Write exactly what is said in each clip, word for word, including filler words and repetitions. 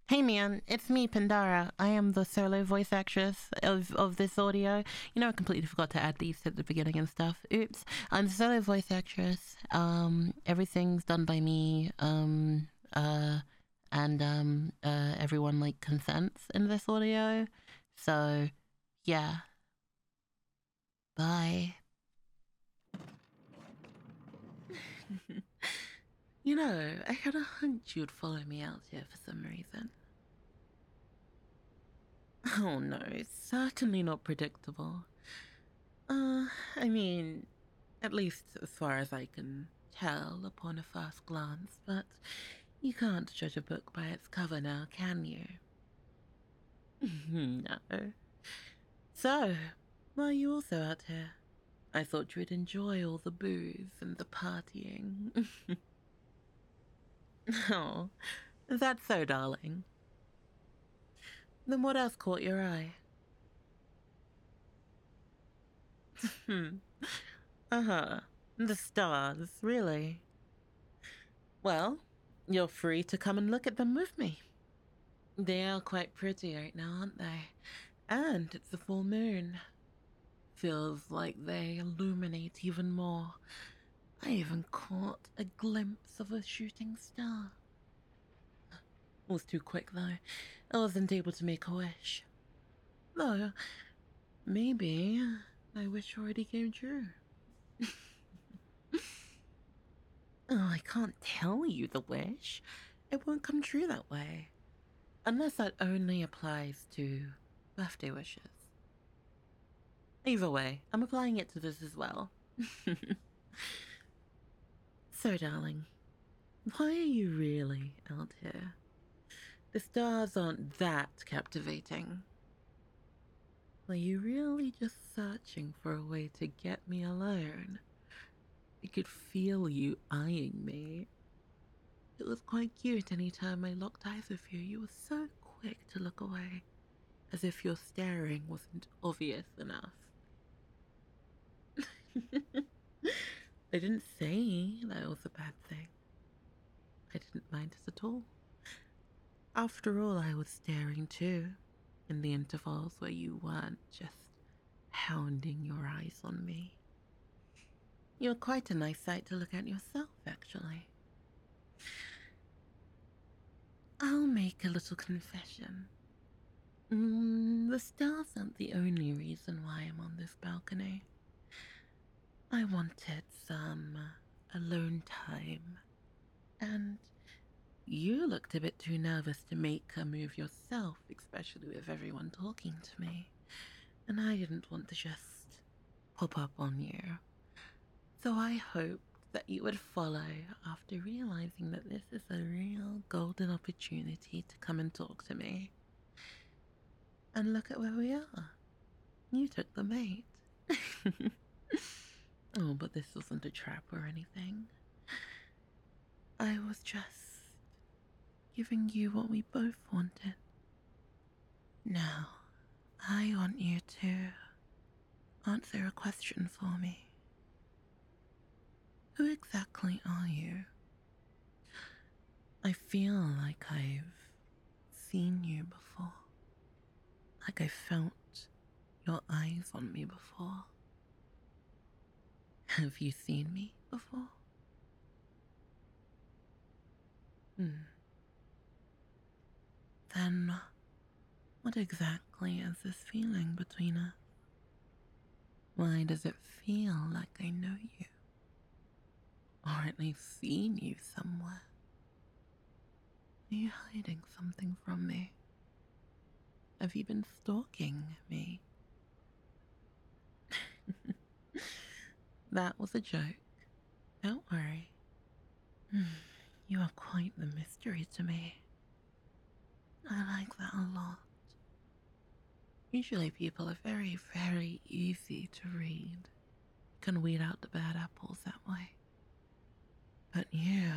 Hey man, it's me, Pandara. I am the solo voice actress of, of this audio. You know, I completely forgot to add these at the beginning and stuff. Oops. I'm the solo voice actress. Um, everything's done by me. Um, uh, and um, uh, everyone like consents in this audio. So, yeah. Bye. You know, I had a hunch you'd follow me out here for some reason. Oh no, it's certainly not predictable. Uh, I mean, at least as far as I can tell upon a first glance, but you can't judge a book by its cover now, can you? No. So, why are you also out here? I thought you would enjoy all the booze and the partying. Oh, that's so darling. Then what else caught your eye? Hmm. Uh-huh. The stars, really? Well, you're free to come and look at them with me. They are quite pretty right now, aren't they? And it's a full moon. Feels like they illuminate even more. I even caught a glimpse of a shooting star. It was too quick, though. I wasn't able to make a wish. Though, maybe my wish already came true. Oh, I can't tell you the wish. It won't come true that way. Unless that only applies to birthday wishes. Either way, I'm applying it to this as well. So, darling, why are you really out here? The stars aren't that captivating. Are you really just searching for a way to get me alone? I could feel you eyeing me. It was quite cute any time I locked eyes with you. You were so quick to look away, as if your staring wasn't obvious enough. I didn't say that was a bad thing. I didn't mind it at all. After all, I was staring too, in the intervals where you weren't just hounding your eyes on me. You're quite a nice sight to look at yourself, actually. I'll make a little confession. Mm, the stars aren't the only reason why I'm on this balcony. I wanted some alone time, and you looked a bit too nervous to make a move yourself, especially with everyone talking to me, and I didn't want to just pop up on you. So I hoped that you would follow after realizing that this is a real golden opportunity to come and talk to me. And look at where we are. You took the bait. Oh, but this wasn't a trap or anything. I was just giving you what we both wanted. Now, I want you to answer a question for me. Who exactly are you? I feel like I've seen you before. Like I felt your eyes on me before. Have you seen me before? Hmm. Then, what exactly is this feeling between us? Why does it feel like I know you? Or at least seen you somewhere? Are you hiding something from me? Have you been stalking me? That was a joke. Don't worry. You are quite the mystery to me. I like that a lot. Usually people are very, very easy to read. Can weed out the bad apples that way. But you...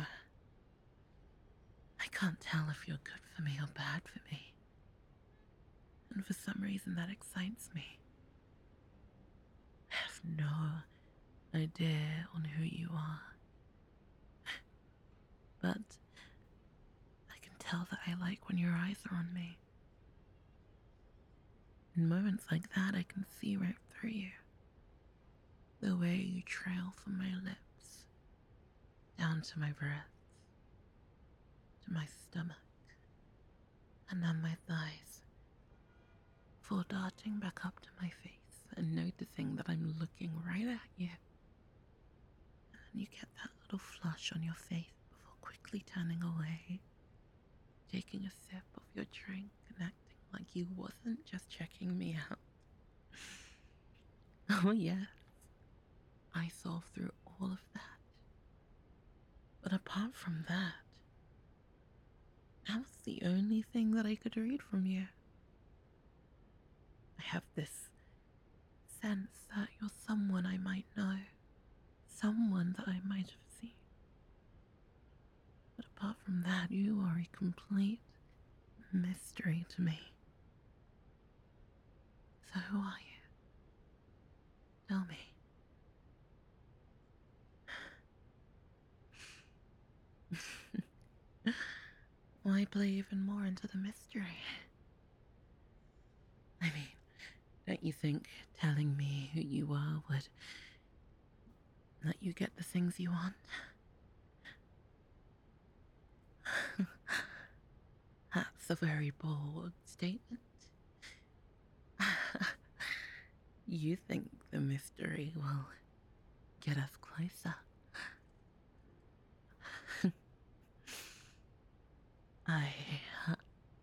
I can't tell if you're good for me or bad for me. And for some reason that excites me. I have no idea on who you are. But I can tell that I like when your eyes are on me. In moments like that, I can see right through you. The way you trail from my lips, down to my breasts, to my stomach, and down my thighs, before darting back up to my face and noticing that I'm looking right at you. And then you get that little flush on your face before quickly turning away, taking a sip of your drink and acting like you wasn't just checking me out. Oh yes, I saw through all of that. But apart from that, that was the only thing that I could read from you. I have this sense that you're someone I might know, someone that I might have seen. But apart from that, you are a complete mystery to me. So who are you? Tell me. Why play even more into the mystery? I mean, don't you think telling me who you are would let you get the things you want? That's a very bold statement. You think the mystery will get us closer? I uh,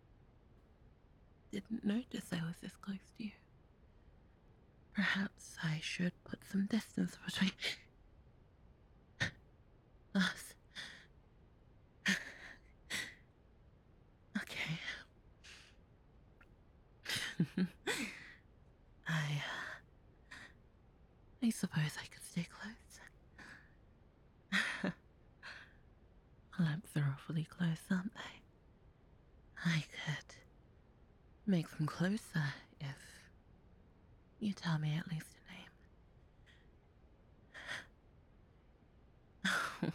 didn't notice I was this close to you. Perhaps I should put some distance between us. Okay. I... I suppose I could stay close. Lamps are awfully close, aren't they? I could make them closer if you tell me at least a name.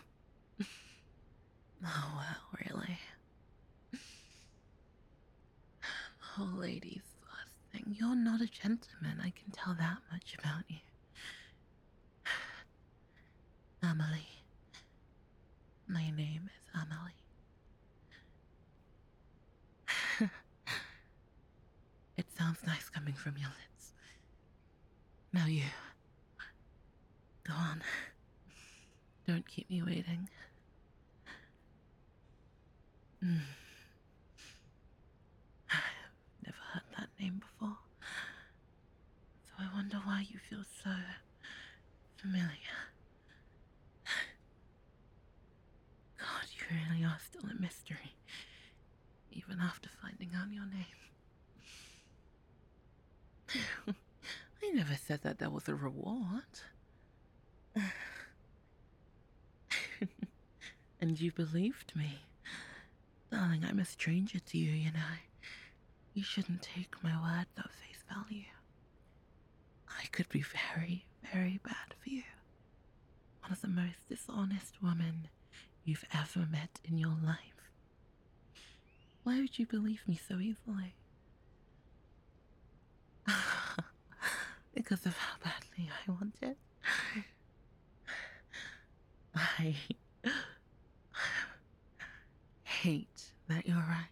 Oh, well, really? Oh, ladies, last thing. You're not a gentleman, I can tell that much about you. Amelie. My name is Amelie. It sounds nice coming from your lips. Now you. Go on. Don't keep me waiting. Mm. I've never heard that name before. So I wonder why you feel so familiar. God, you really are still a mystery, even after finding out your name. I never said that there was a reward. And you believed me. Darling, I'm a stranger to you, you know. You shouldn't take my word at face value. I could be very, very bad for you. One of the most dishonest women you've ever met in your life. Why would you believe me so easily? Because of how badly I want it. I hate that you're right.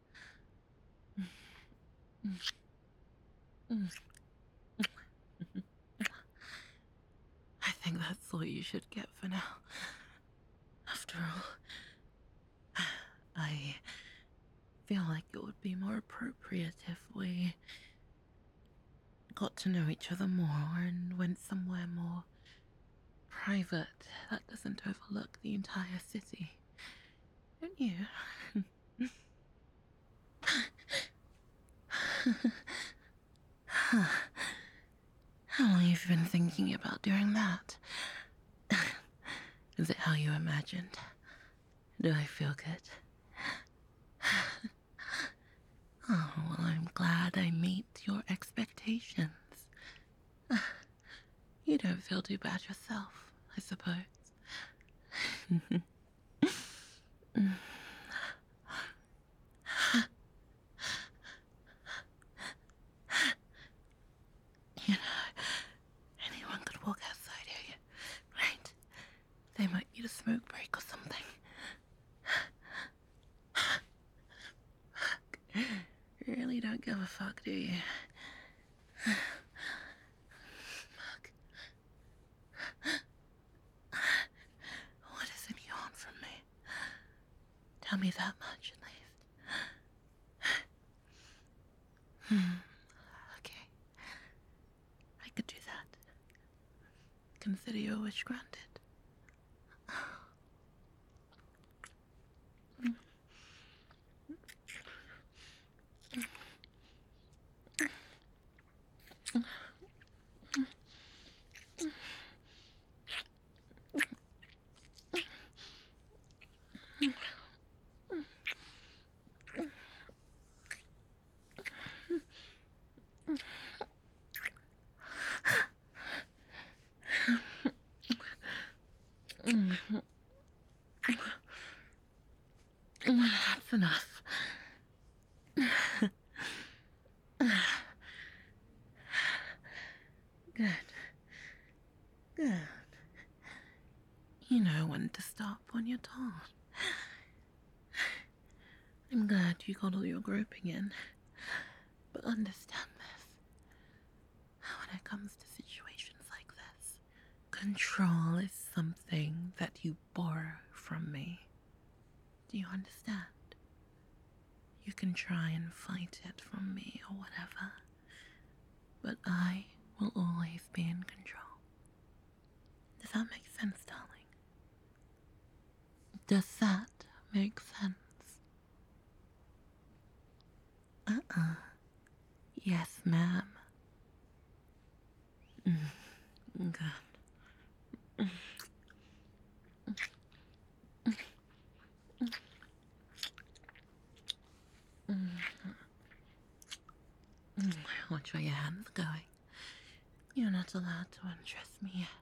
I think that's all you should get for now. After all, I feel like it would be more appropriate if we got to know each other more and went somewhere more private that doesn't overlook the entire city. Don't you? How long have you been thinking about doing that? Is it how you imagined? Do I feel good? Oh, well, I'm glad I meet your expectations. You don't feel too bad yourself, I suppose. really don't give a fuck, do you? Fuck. What is it you want from me? Tell me that much, at least. Hmm. Okay. I could do that. Consider your wish granted. That's enough. Good. Good. You know when to stop when you're told. I'm glad you got all your groping in. But understand this. When it comes to situations like this, control is something that you borrow from me. Do you understand? You can try and fight it from me or whatever, but I will always be in control. Does that make sense, darling? Does that make sense? Uh-uh. Yes, ma'am. Mm. Good. Watch where your hands are going. You're not allowed to undress me yet.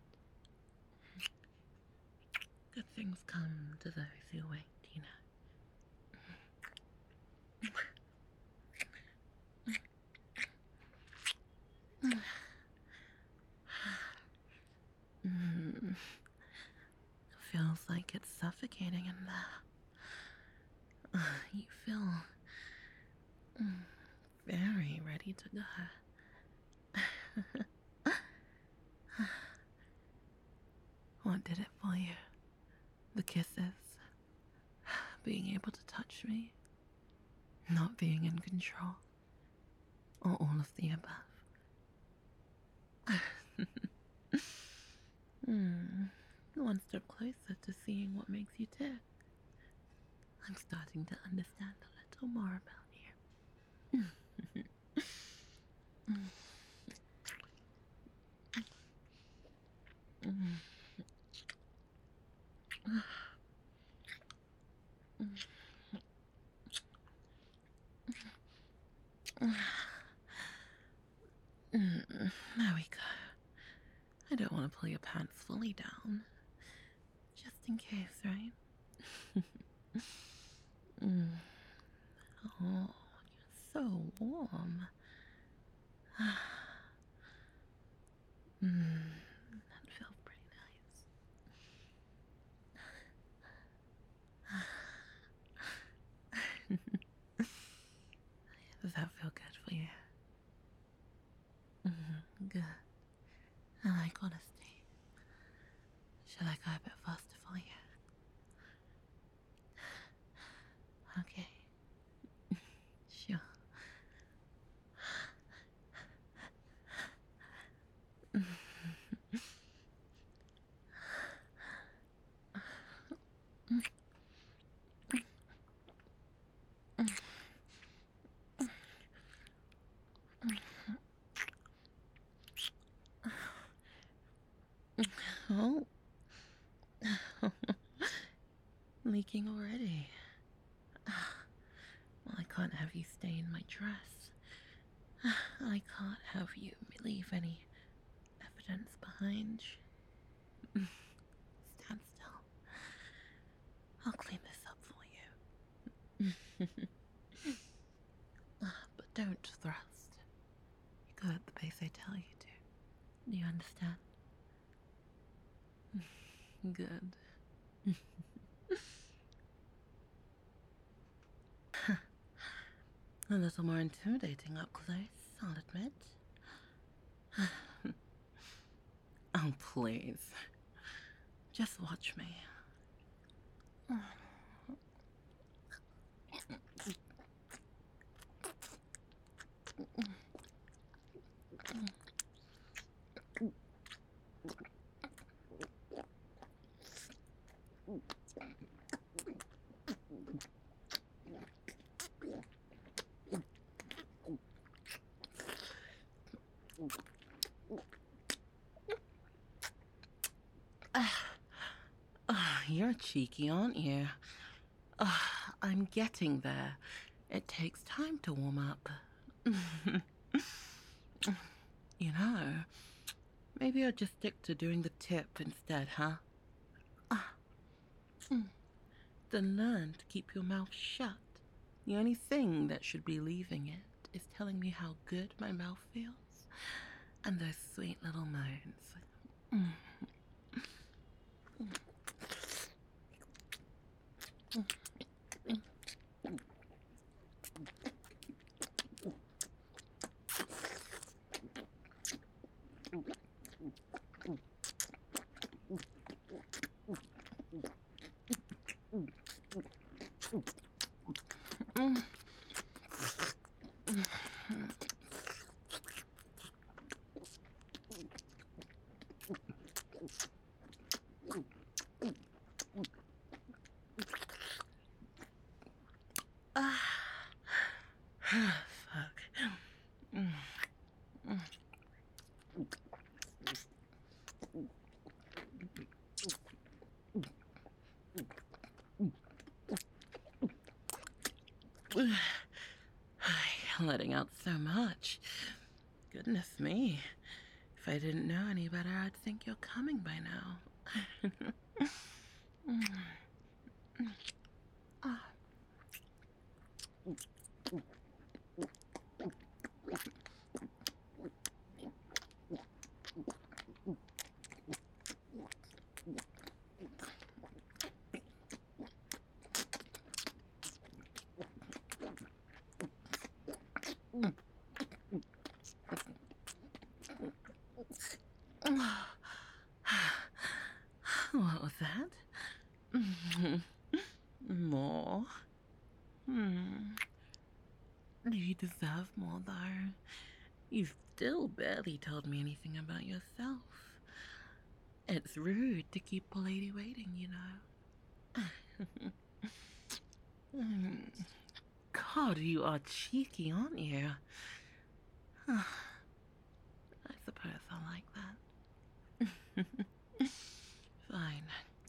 Good things come to those who wait, you know. Mm. Feels like it's suffocating in there. You feel mm, very ready to go. What did it for you? The kisses? Being able to touch me? Not being in control? Or all of the above? Hmm. One step closer to seeing what makes you tick. I'm starting to understand a little more about you. There we go. I don't want to pull your pants fully down. Just in case, right? mm. Oh, you're so warm. mm, that feels pretty nice. Does that feel good for you? Mm-hmm, good. I like honesty. Should I go a bit faster for you? Okay. Sure. Oh. Leaking already. Well, I can't have you stain my dress. I can't have you leave any evidence behind. Stand still. I'll clean this up for you. But don't thrust. You go at the pace I tell you to. Do you understand? Good. A little more intimidating up close, I'll admit. Oh, please. Just watch me. Oh, you're cheeky, aren't you? Oh, I'm getting there. It takes time to warm up. You know, maybe I'll just stick to doing the tip instead, huh? Ah. Then learn to keep your mouth shut. The only thing that should be leaving it is telling me how good my mouth feels. And those sweet little moans. Mm. Ah, fuck. Letting out so much. Goodness me. If I didn't know any better, I'd think you're coming by now. Ah. What was that? More? Hmm. You deserve more, though. You've still barely told me anything about yourself. It's rude to keep a lady waiting, you know. God, you are cheeky, aren't you? I suppose I like that. Fine.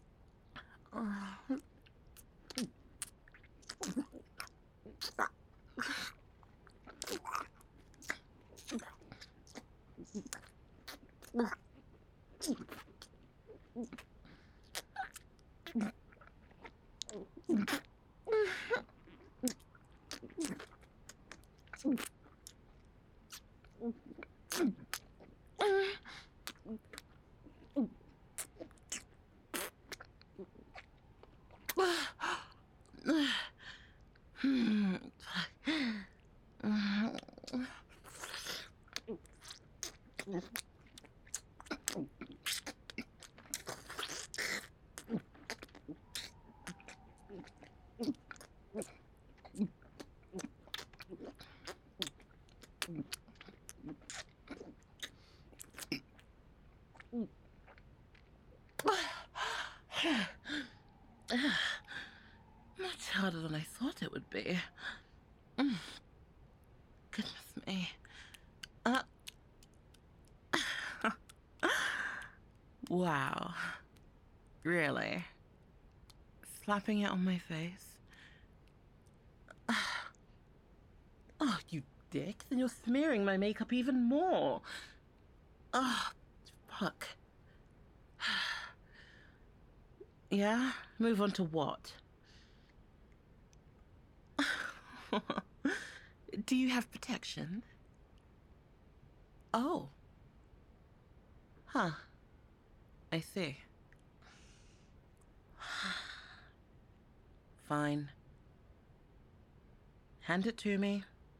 Much harder than I thought it would be. Mm. Goodness me. Uh. Wow. Really? Slapping it on my face? Oh, you dick. Then you're smearing my makeup even more. Oh, fuck. Yeah? Move on to what? Do you have protection? Oh. Huh. I see. Fine. Hand it to me.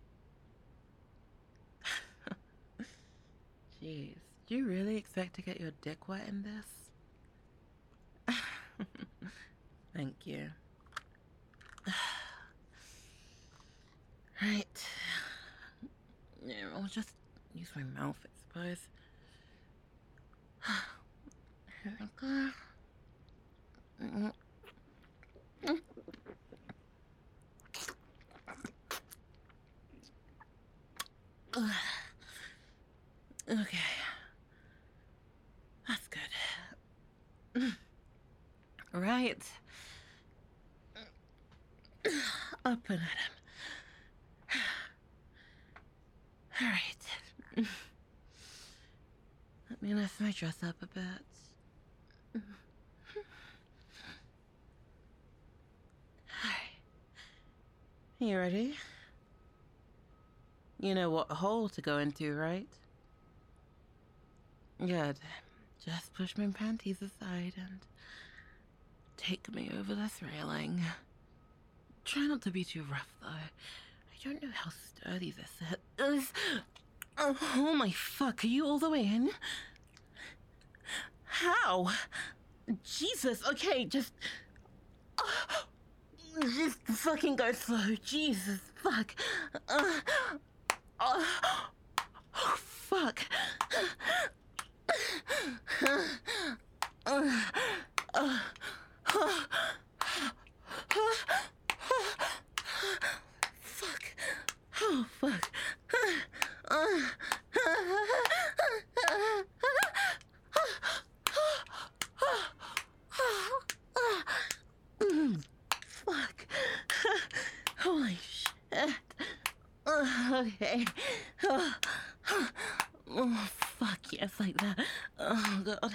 Jeez, do you really expect to get your dick wet in this? Thank you. Right. Yeah, I'll just use my mouth, I suppose. Here we go. Okay. That's good. Right. Up and at him. All right. Let me lift my dress up a bit. Hi. You ready? You know what hole to go into, right? Good. Just push my panties aside and take me over this railing. Try not to be too rough, though. I don't know how sturdy this is. Oh, oh my fuck, are you all the way in? How? Jesus, okay, just... Just fucking go slow. Jesus, fuck. Uh, uh, oh, fuck. Uh, uh, uh, fuck. Oh, fuck. Fuck. Holy shit. Okay. Oh, fuck, yes, like that. Oh, God.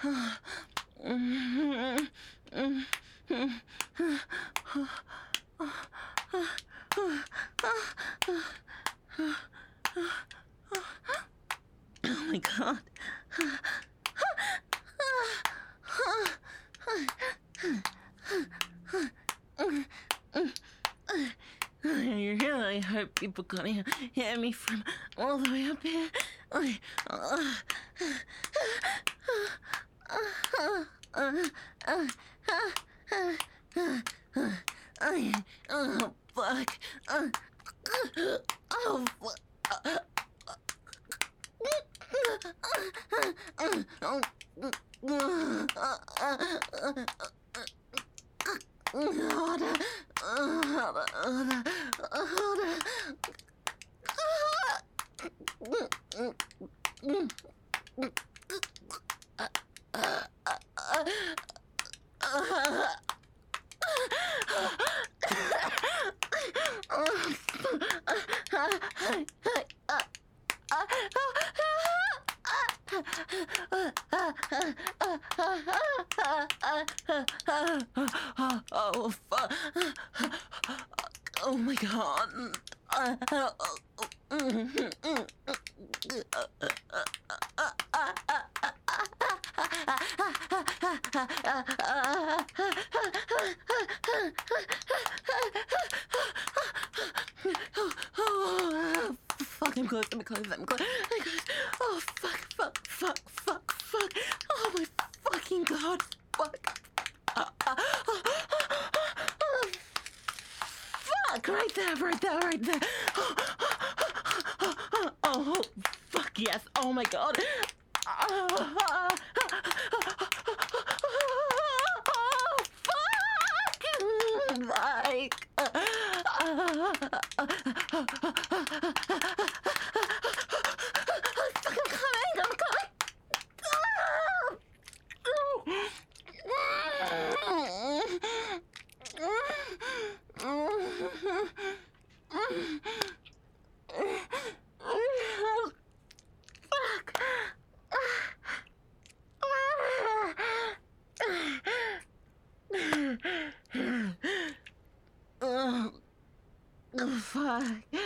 Oh, my God. I really hope people can't hear me from all the way up here. I, uh, I, oh, fuck. Oh, fuck. Oh, fuck. Oh, my God. Oh, fuck, I'm close, I'm close, I'm close, I'm close. Oh, fuck, fuck, fuck, fuck, fuck. Oh, my fucking God, fuck. Uh, uh, uh, uh, fuck, right there, right there, right there. Oh, oh, fuck, yes, oh my God. Oh, fuck, like. I'm coming, I'm coming. Fuck.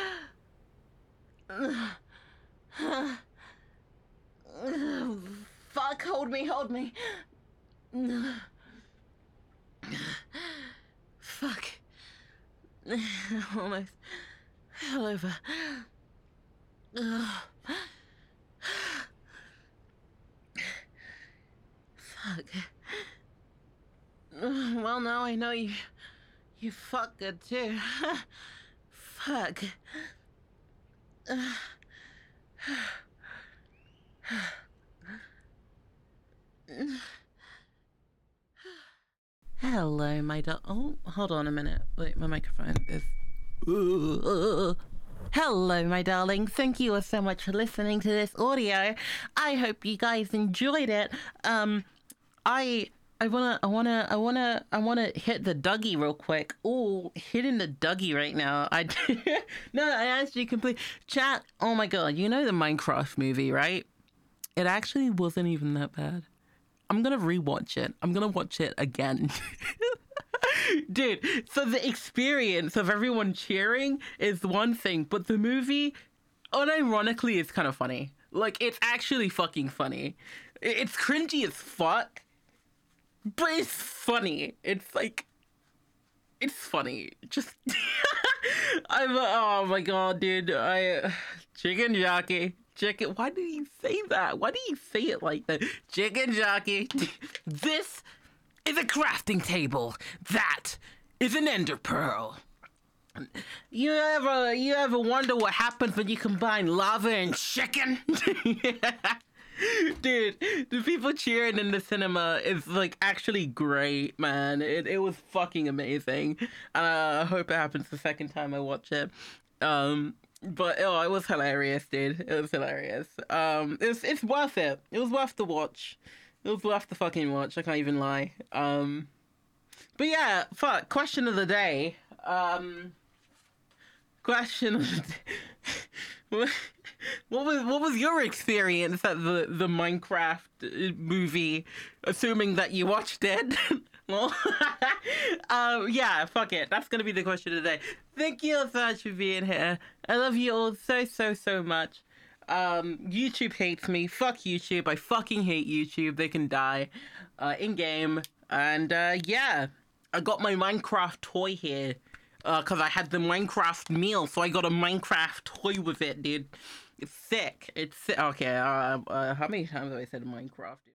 Fuck, hold me, hold me. Fuck. Almost fell over. I know you. You fuck good too. Fuck. Hello, my dog. Oh, hold on a minute. Wait, my microphone is. Hello, my darling. Thank you so much for listening to this audio. I hope you guys enjoyed it. Um, I. I wanna, I wanna, I wanna, I wanna hit the Dougie real quick. Oh, hitting the Dougie right now. I no, I actually complete chat. Oh my god, you know the Minecraft movie, right? It actually wasn't even that bad. I'm gonna rewatch it. I'm gonna watch it again. Dude, so the experience of everyone cheering is one thing, but the movie, unironically, is kind of funny. Like, it's actually fucking funny. It's cringy as fuck. But it's funny. It's like, it's funny. Just, I'm, oh my god, dude. I, chicken jockey, chicken. Why did he say that? Why did he say it like that? Chicken jockey. This is a crafting table. That is an ender pearl. You ever, you ever wonder what happens when you combine lava and chicken? Dude, the people cheering in the cinema is like actually great, man. It it was fucking amazing. Uh, I hope it happens the second time I watch it. Um, but oh, it was hilarious, dude. It was hilarious. Um, it's it's worth it. It was worth the watch. It was worth the fucking watch. I can't even lie. Um, but yeah, fuck. Question of the day. Um, question of the day. What was what was your experience at the the Minecraft movie? Assuming that you watched it. Well, um, yeah, fuck it. That's gonna be the question of the day. Thank you so much for being here. I love you all so so so much. Um, YouTube hates me. Fuck YouTube. I fucking hate YouTube. They can die. Uh, in game. And uh, yeah, I got my Minecraft toy here. Uh, cause I had the Minecraft meal, so I got a Minecraft toy with it, dude. It's sick. It's sick. Okay, uh, uh, how many times have I said Minecraft?